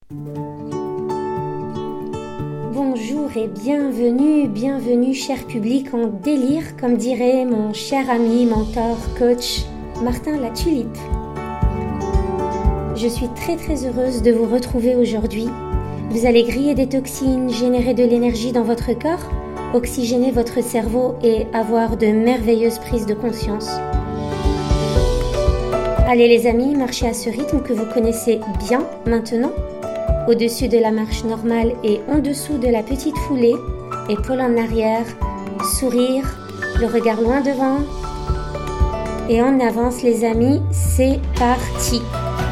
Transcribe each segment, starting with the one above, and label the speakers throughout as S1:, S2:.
S1: Bonjour et bienvenue cher public en délire, comme dirait mon cher ami, mentor, coach, Martin La Tulipe. Je suis très heureuse de vous retrouver aujourd'hui. Vous allez griller des toxines, générer de l'énergie dans votre corps, oxygéner votre cerveau et avoir de merveilleuses prises de conscience. Allez les amis, marchez à ce rythme que vous connaissez bien maintenant. Au-dessus de la marche normale et en dessous de la petite foulée, épaules en arrière, sourire, le regard loin devant. Et on avance les amis, c'est parti!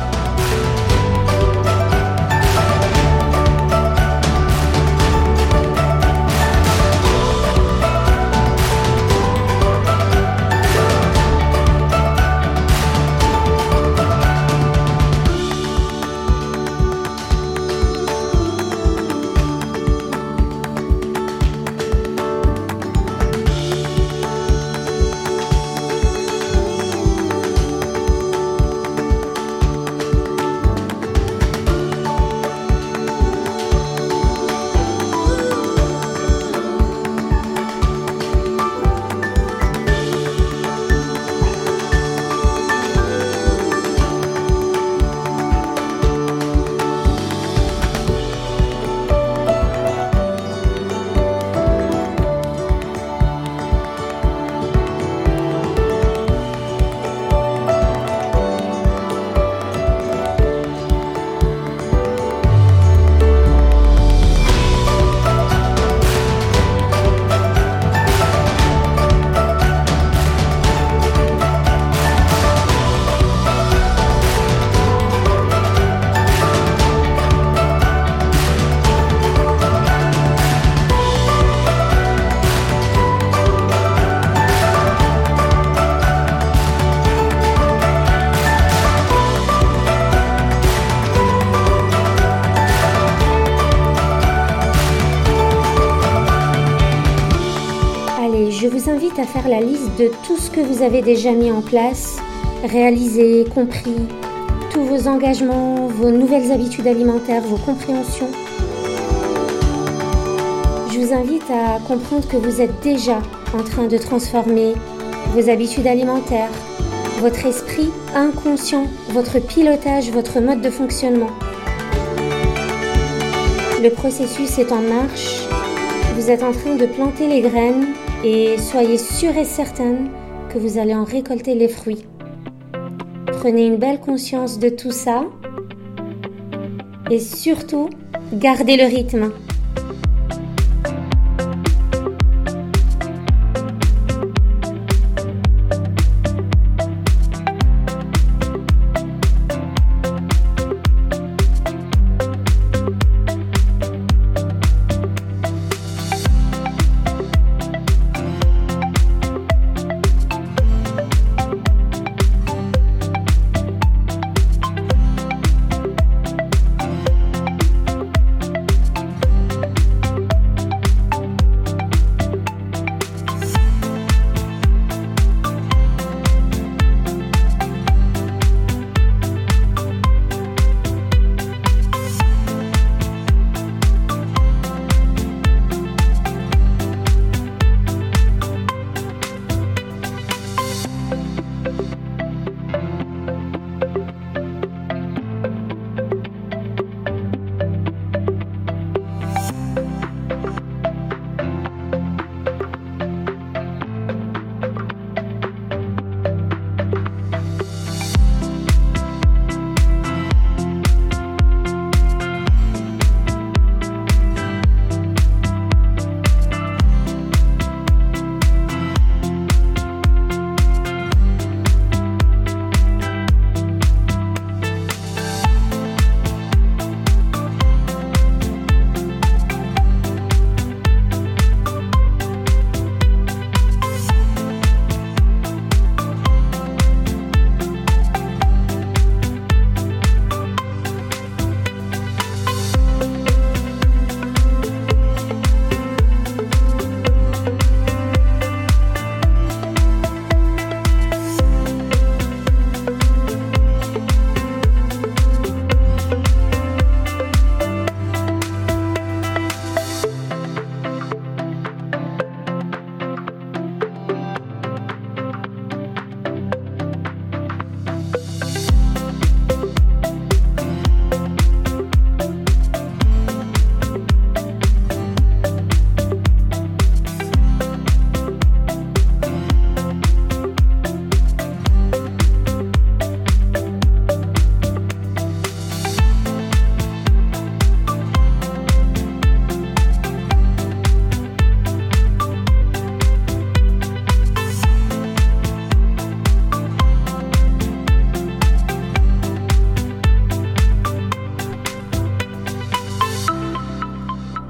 S1: Je vous invite à faire la liste de tout ce que vous avez déjà mis en place, réalisé, compris, tous vos engagements, vos nouvelles habitudes alimentaires, vos compréhensions. Je vous invite à comprendre que vous êtes déjà en train de transformer vos habitudes alimentaires, votre esprit inconscient, votre pilotage, votre mode de fonctionnement. Le processus est en marche, vous êtes en train de planter les graines et soyez sûrs et certaines que vous allez en récolter les fruits. Prenez une belle conscience de tout ça et surtout, gardez le rythme.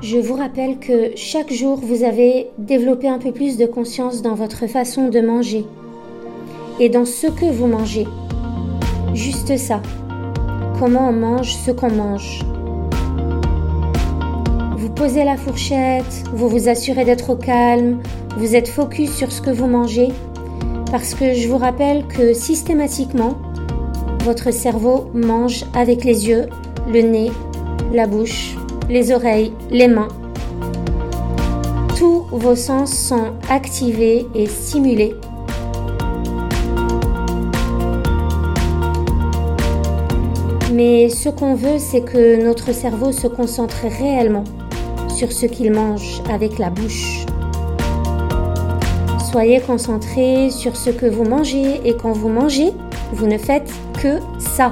S1: je vous rappelle que chaque jour, vous avez développé un peu plus de conscience dans votre façon de manger et dans ce que vous mangez. Juste ça. Comment on mange ce qu'on mange. Vous posez la fourchette, vous vous assurez d'être au calme, vous êtes focus sur ce que vous mangez, parce que je vous rappelle que systématiquement, votre cerveau mange avec les yeux, le nez, la bouche, les oreilles, les mains. Tous vos sens sont activés et stimulés. Mais ce qu'on veut, c'est que notre cerveau se concentre réellement sur ce qu'il mange avec la bouche. Soyez concentrés sur ce que vous mangez et quand vous mangez, vous ne faites que ça.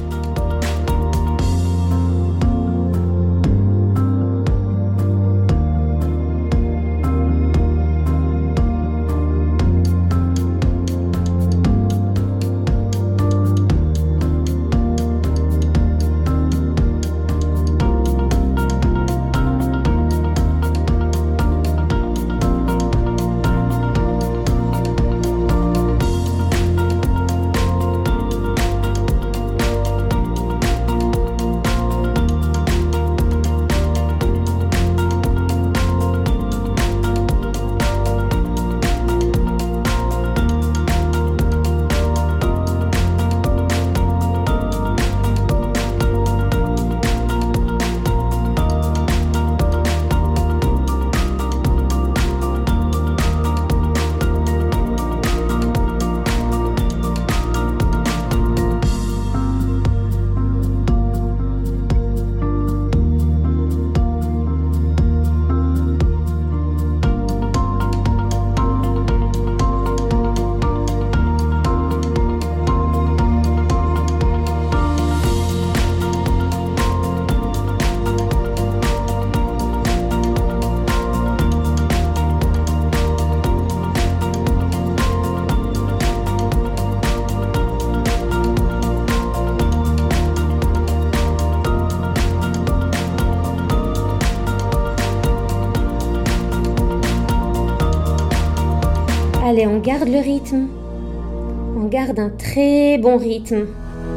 S1: Allez, on garde le rythme. On garde un très bon rythme.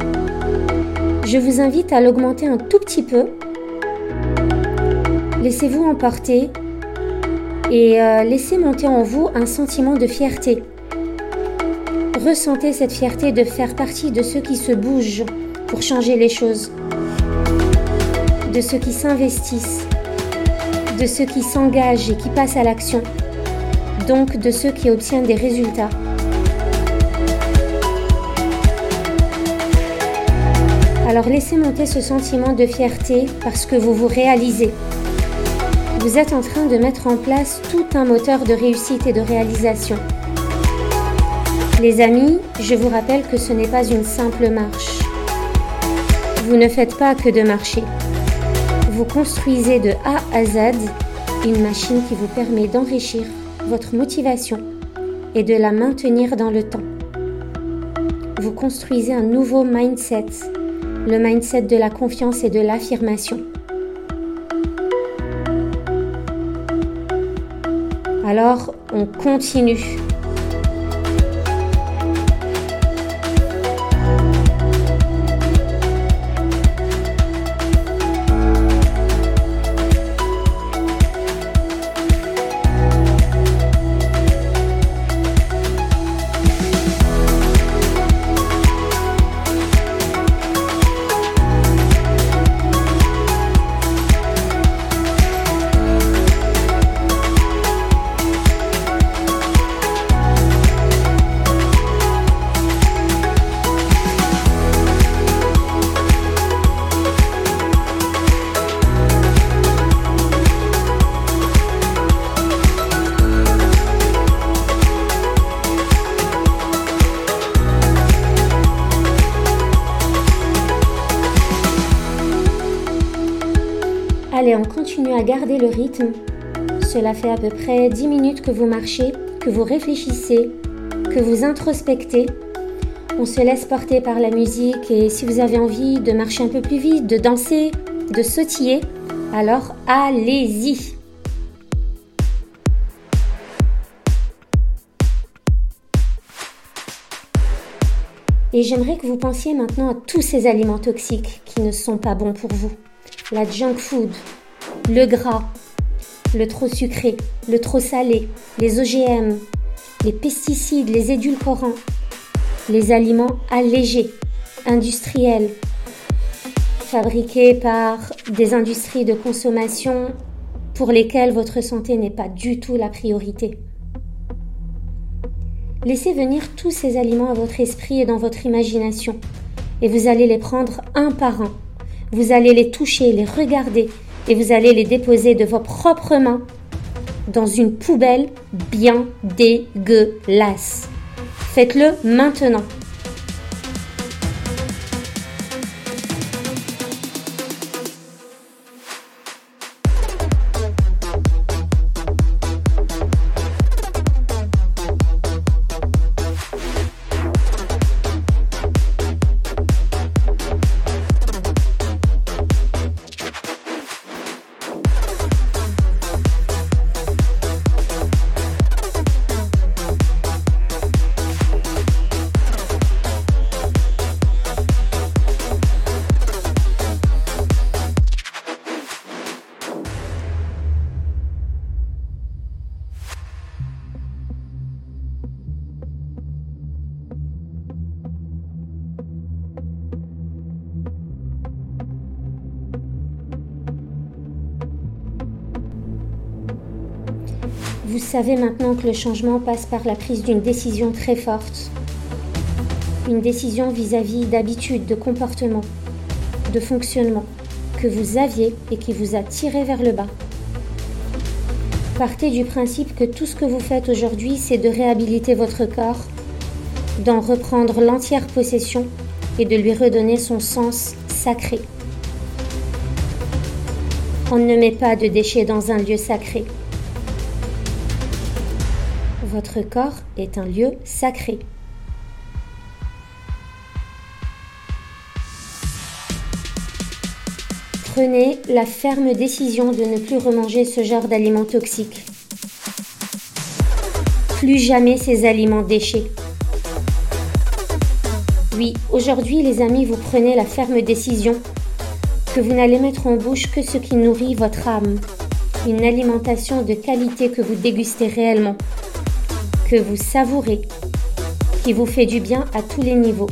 S1: Je vous invite à l'augmenter un tout petit peu. Laissez-vous emporter et laissez monter en vous un sentiment de fierté. Ressentez cette fierté de faire partie de ceux qui se bougent pour changer les choses, de ceux qui s'investissent, de ceux qui s'engagent et qui passent à l'action, donc de ceux qui obtiennent des résultats. Alors laissez monter ce sentiment de fierté parce que vous vous réalisez. Vous êtes en train de mettre en place tout un moteur de réussite et de réalisation. Les amis, je vous rappelle que ce n'est pas une simple marche. Vous ne faites pas que de marcher. Vous construisez de A à Z une machine qui vous permet d'enrichir votre motivation et de la maintenir dans le temps. Vous construisez un nouveau mindset, le mindset de la confiance et de l'affirmation. Alors, on continue. Allez, on continue à garder le rythme. Cela fait à peu près 10 minutes que vous marchez, que vous réfléchissez, que vous introspectez. On se laisse porter par la musique et si vous avez envie de marcher un peu plus vite, de danser, de sautiller, Alors allez-y! Et j'aimerais que vous pensiez maintenant à tous ces aliments toxiques qui ne sont pas bons pour vous. La junk food, le gras, le trop sucré, le trop salé, les OGM, les pesticides, les édulcorants, les aliments allégés, industriels, fabriqués par des industries de consommation pour lesquelles votre santé n'est pas du tout la priorité. Laissez venir tous ces aliments à votre esprit et dans votre imagination et vous allez les prendre un par un. Vous allez les toucher, les regarder et vous allez les déposer de vos propres mains dans une poubelle bien dégueulasse. Faites-le maintenant. Vous savez maintenant que le changement passe par la prise d'une décision très forte. Une décision vis-à-vis d'habitudes, de comportements, de fonctionnement que vous aviez et qui vous a tiré vers le bas. Partez du principe que tout ce que vous faites aujourd'hui, c'est de réhabiliter votre corps, d'en reprendre l'entière possession et de lui redonner son sens sacré. On ne met pas de déchets dans un lieu sacré. Votre corps est un lieu sacré. Prenez la ferme décision de ne plus remanger ce genre d'aliments toxiques. Plus jamais ces aliments déchets. Oui, aujourd'hui les amis, vous prenez la ferme décision que vous n'allez mettre en bouche que ce qui nourrit votre âme. Une alimentation de qualité que vous dégustez réellement, que vous savourez, qui vous fait du bien à tous les niveaux.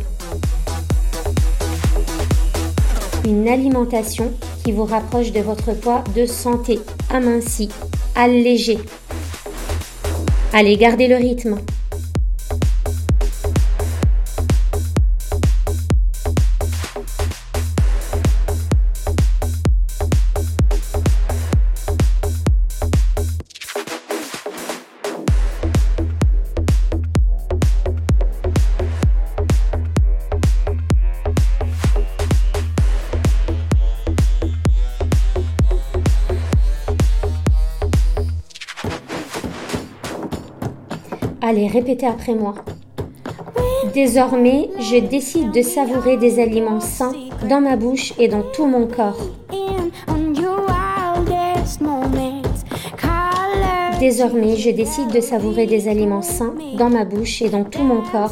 S1: Une alimentation qui vous rapproche de votre poids de santé, aminci, allégé. Allez, gardez le rythme. Allez, répétez après moi. Désormais, je décide de savourer des aliments sains dans ma bouche et dans tout mon corps. Désormais, je décide de savourer des aliments sains dans ma bouche et dans tout mon corps.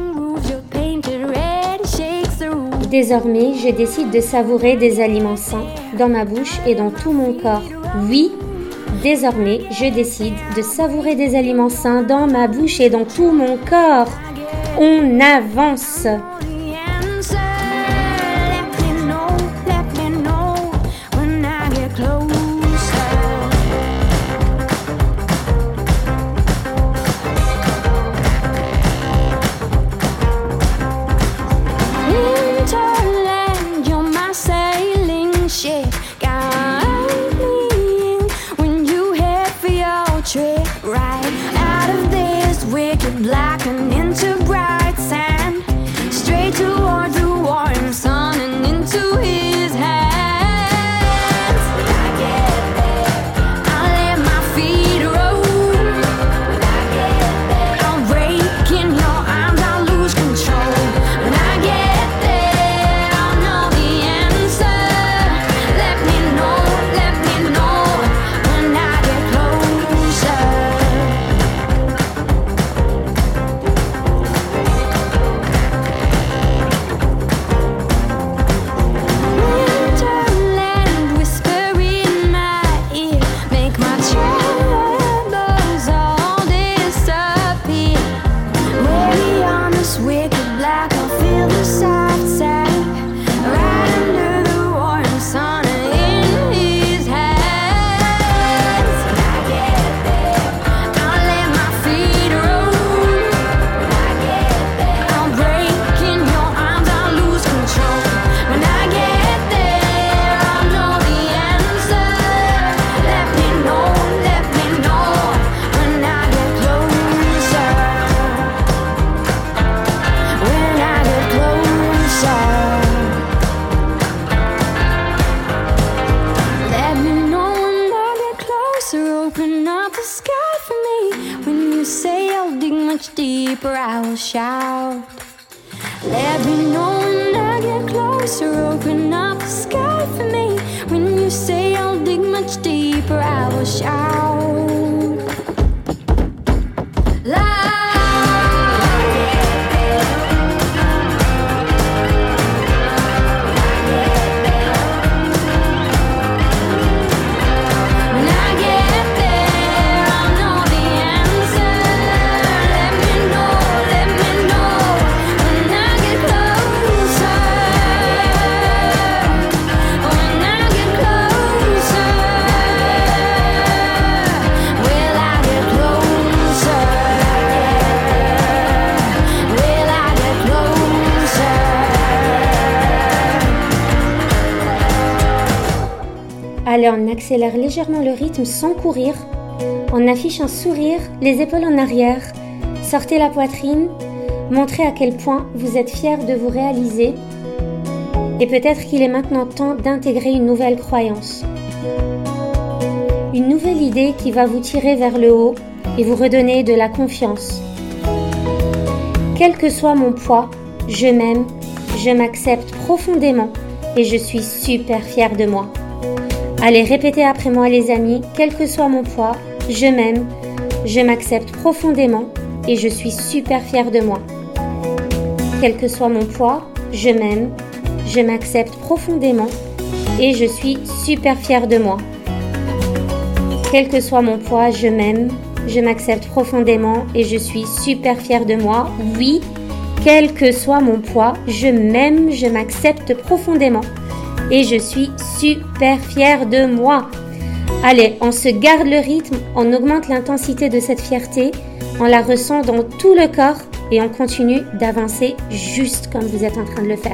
S1: Désormais, je décide de savourer des aliments sains dans ma bouche et dans tout mon corps. Oui, désormais, je décide de savourer des aliments sains dans ma bouche et dans tout mon corps. On avance.
S2: Let me much deeper, I will shout. Let me know when I get closer, open up the sky for me. When you say I'll dig much deeper, I will shout.
S1: Allez, on accélère légèrement le rythme sans courir. On affiche un sourire, les épaules en arrière. Sortez la poitrine. Montrez à quel point vous êtes fiers de vous réaliser. Et peut-être qu'il est maintenant temps d'intégrer une nouvelle croyance. Une nouvelle idée qui va vous tirer vers le haut et vous redonner de la confiance. Quel que soit mon poids, je m'aime, je m'accepte profondément et je suis super fière de moi. Allez, répétez après moi les amis, quel que soit mon poids, je m'aime, je m'accepte profondément et je suis super fière de moi. Quel que soit mon poids, je m'aime, je m'accepte profondément et je suis super fière de moi. Quel que soit mon poids, je m'aime, je m'accepte profondément et je suis super fière de moi. Oui, quel que soit mon poids, je m'aime, je m'accepte profondément et je suis super fière de moi. Allez, on se garde le rythme, on augmente l'intensité de cette fierté, on la ressent dans tout le corps et on continue d'avancer juste comme vous êtes en train de le faire.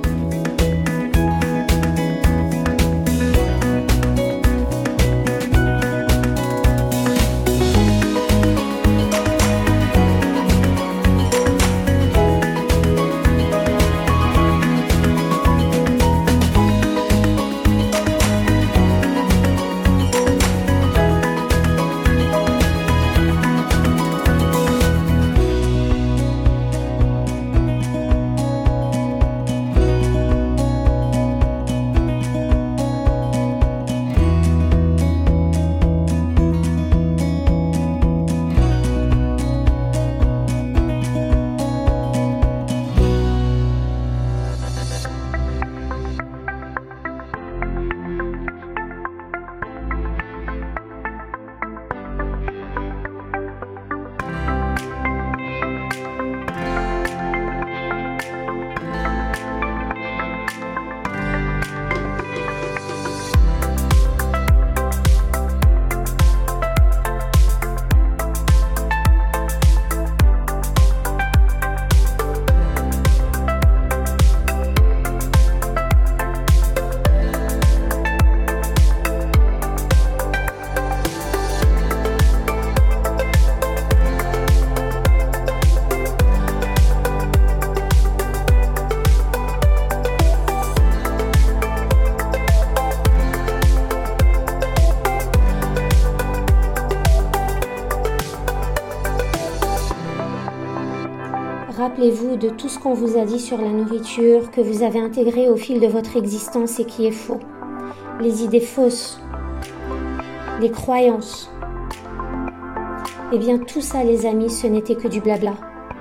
S1: Rappelez-vous de tout ce qu'on vous a dit sur la nourriture, que vous avez intégré au fil de votre existence et qui est faux. Les idées fausses, les croyances. Eh bien tout ça les amis, ce n'était que du blabla.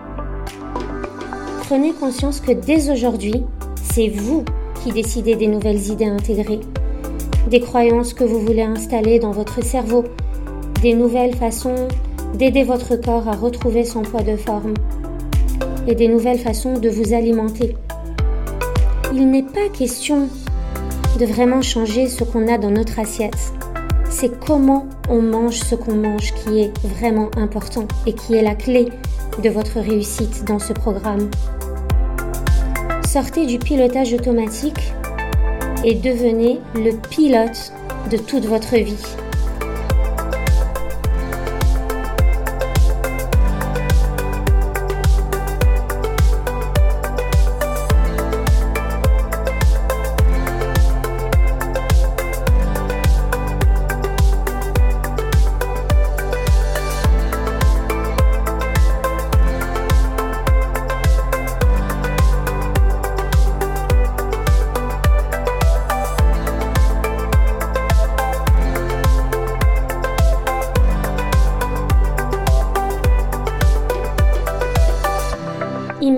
S1: Prenez conscience que dès aujourd'hui, c'est vous qui décidez des nouvelles idées à intégrer, des croyances que vous voulez installer dans votre cerveau, des nouvelles façons d'aider votre corps à retrouver son poids de forme et des nouvelles façons de vous alimenter. Il n'est pas question de vraiment changer ce qu'on a dans notre assiette. C'est comment on mange ce qu'on mange qui est vraiment important et qui est la clé de votre réussite dans ce programme. Sortez du pilotage automatique et devenez le pilote de toute votre vie.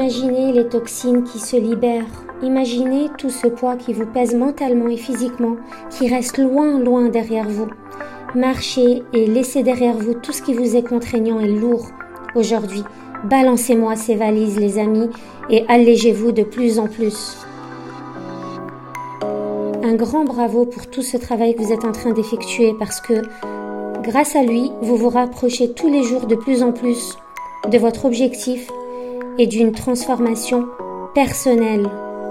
S1: Imaginez les toxines qui se libèrent. Imaginez tout ce poids qui vous pèse mentalement et physiquement, qui reste loin, loin derrière vous. Marchez et laissez derrière vous tout ce qui vous est contraignant et lourd aujourd'hui. Balancez-moi ces valises, les amis, et allégez-vous de plus en plus. Un grand bravo pour tout ce travail que vous êtes en train d'effectuer parce que grâce à lui, vous vous rapprochez tous les jours de plus en plus de votre objectif et d'une transformation personnelle.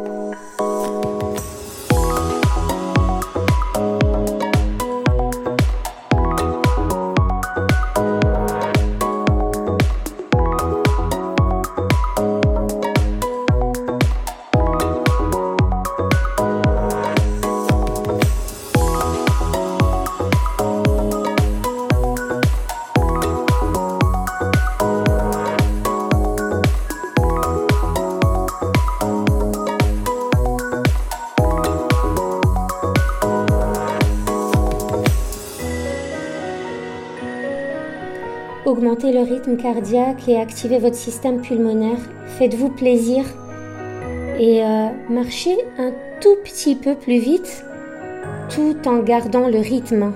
S1: Augmentez le rythme cardiaque et activez votre système pulmonaire. Faites-vous plaisir et marchez un tout petit peu plus vite tout en gardant le rythme.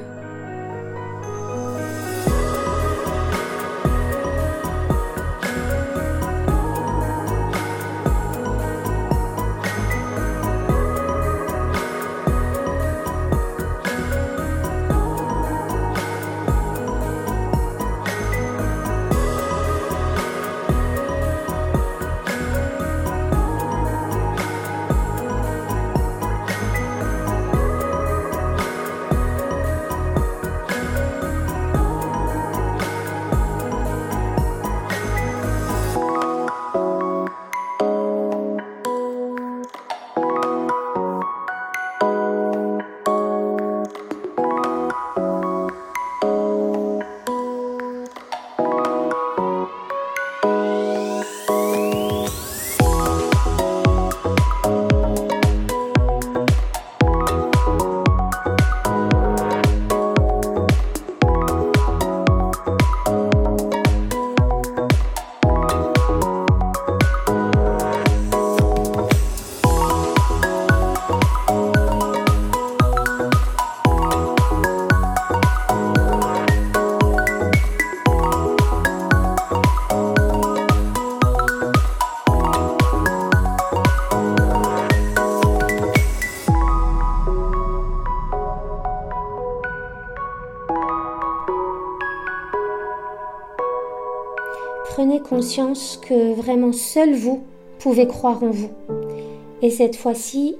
S1: Prenez conscience que vraiment seul vous pouvez croire en vous. Et cette fois-ci,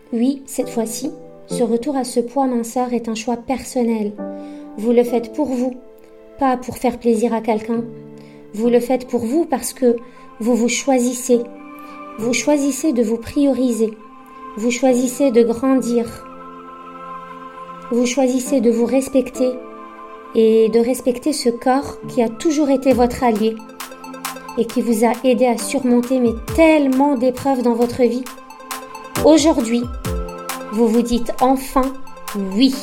S1: ce retour à ce poids minceur est un choix personnel. Vous le faites pour vous, pas pour faire plaisir à quelqu'un. Vous le faites pour vous parce que vous vous choisissez. Vous choisissez de vous prioriser. Vous choisissez de grandir. Vous choisissez de vous respecter et de respecter ce corps qui a toujours été votre allié et qui vous a aidé à surmonter tellement d'épreuves dans votre vie. Aujourd'hui, vous vous dites enfin oui.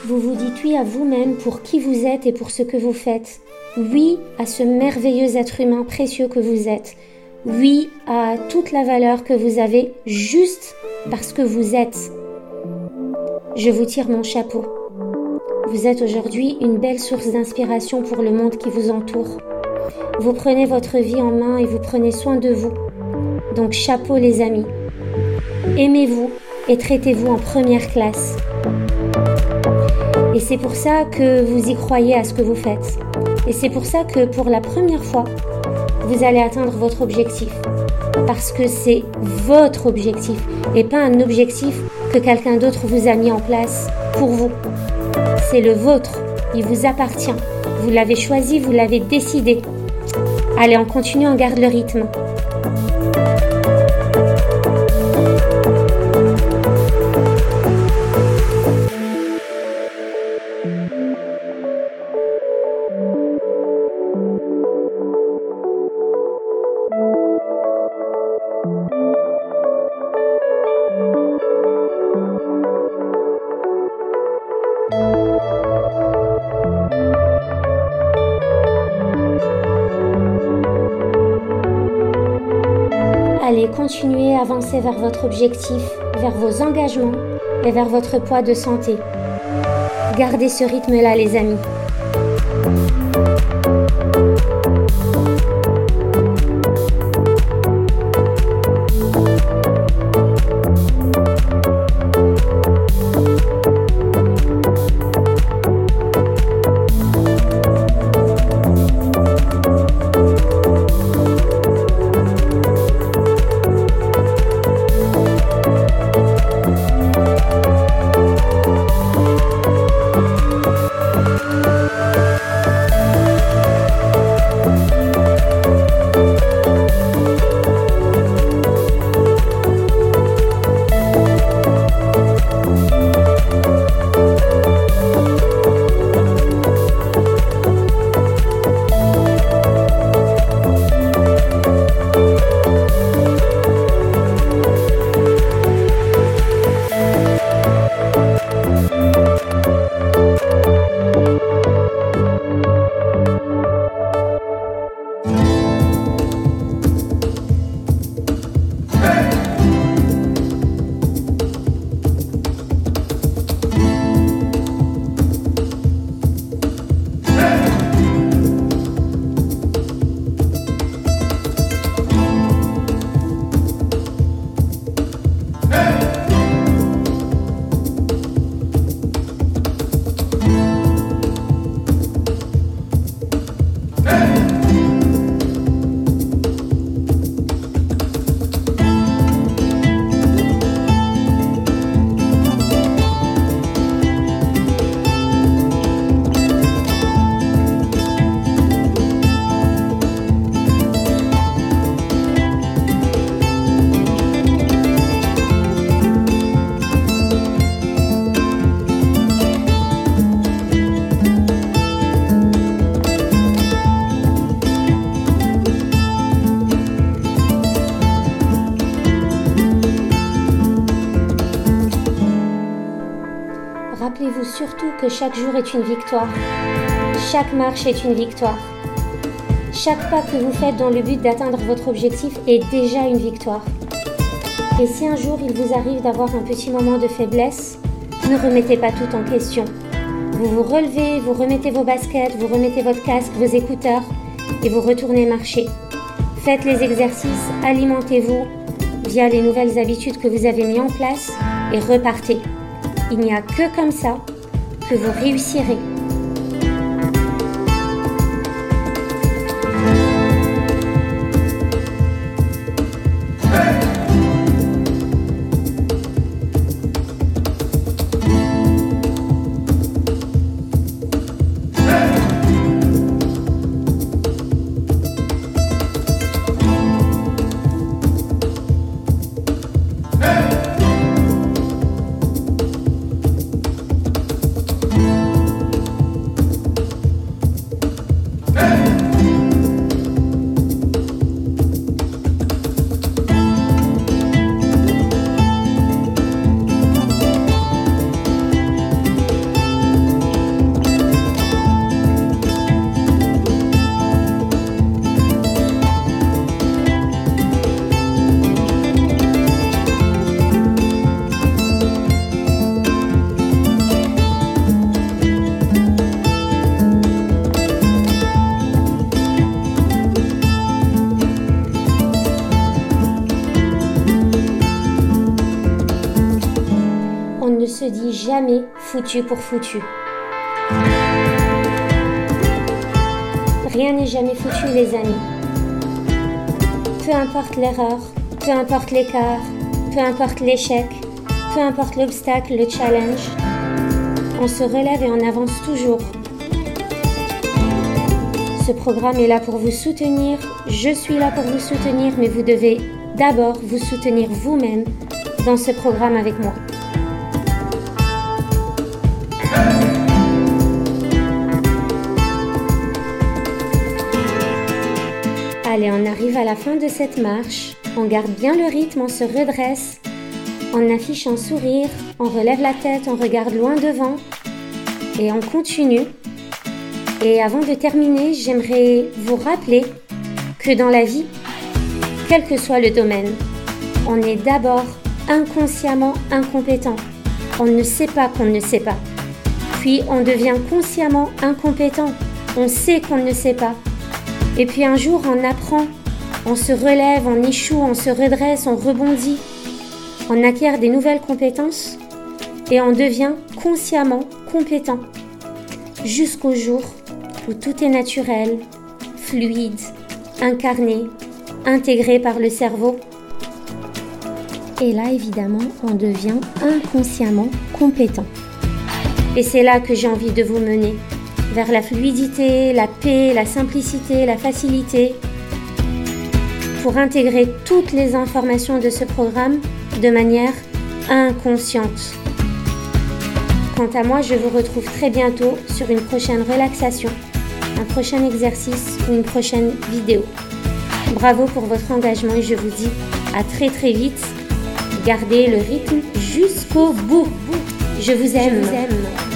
S1: Vous vous dites oui à vous-même pour qui vous êtes et pour ce que vous faites. Oui à ce merveilleux être humain précieux que vous êtes. Oui à toute la valeur que vous avez juste parce que vous êtes. Je vous tire mon chapeau. Vous êtes aujourd'hui une belle source d'inspiration pour le monde qui vous entoure. Vous prenez votre vie en main et vous prenez soin de vous. Donc chapeau les amis. Aimez-vous et traitez-vous en première classe. Et c'est pour ça que vous y croyez à ce que vous faites. Et c'est pour ça que pour la première fois, vous allez atteindre votre objectif. Parce que c'est votre objectif et pas un objectif que quelqu'un d'autre vous a mis en place pour vous. C'est le vôtre, il vous appartient. Vous l'avez choisi, vous l'avez décidé. Allez, on continue, on garde le rythme. Allez, continuez à avancer vers votre objectif, vers vos engagements et vers votre poids de santé. Gardez ce rythme-là, les amis. Rappelez-vous surtout que chaque jour est une victoire. Chaque marche est une victoire. Chaque pas que vous faites dans le but d'atteindre votre objectif est déjà une victoire. Et si un jour il vous arrive d'avoir un petit moment de faiblesse, ne remettez pas tout en question. Vous vous relevez, vous remettez vos baskets, vous remettez votre casque, vos écouteurs et vous retournez marcher. Faites les exercices, alimentez-vous via les nouvelles habitudes que vous avez mises en place et repartez. Il n'y a que comme ça que vous réussirez. jamais foutu pour foutu. Rien n'est jamais foutu, les amis. Peu importe l'erreur, peu importe l'écart, peu importe l'échec, peu importe l'obstacle, le challenge, on se relève et on avance toujours. Ce programme est là pour vous soutenir, je suis là pour vous soutenir, mais vous devez d'abord vous soutenir vous-même dans ce programme avec moi. Allez, on arrive à la fin de cette marche, on garde bien le rythme, on se redresse, on affiche un sourire, on relève la tête, on regarde loin devant et on continue. Et avant de terminer, j'aimerais vous rappeler que dans la vie, quel que soit le domaine, on est d'abord inconsciemment incompétent. On ne sait pas qu'on ne sait pas. Puis on devient consciemment incompétent. On sait qu'on ne sait pas. Et puis un jour, on apprend, on se relève, on échoue, on se redresse, on rebondit. On acquiert des nouvelles compétences et on devient consciemment compétent. Jusqu'au jour où tout est naturel, fluide, incarné, intégré par le cerveau. Et là, évidemment, on devient inconsciemment compétent. Et c'est là que j'ai envie de vous mener, vers la fluidité, la paix, la simplicité, la facilité, pour intégrer toutes les informations de ce programme de manière inconsciente. Quant à moi, je vous retrouve très bientôt sur une prochaine relaxation, un prochain exercice ou une prochaine vidéo. Bravo pour votre engagement et je vous dis à très très vite. Gardez le rythme jusqu'au bout. Je vous aime.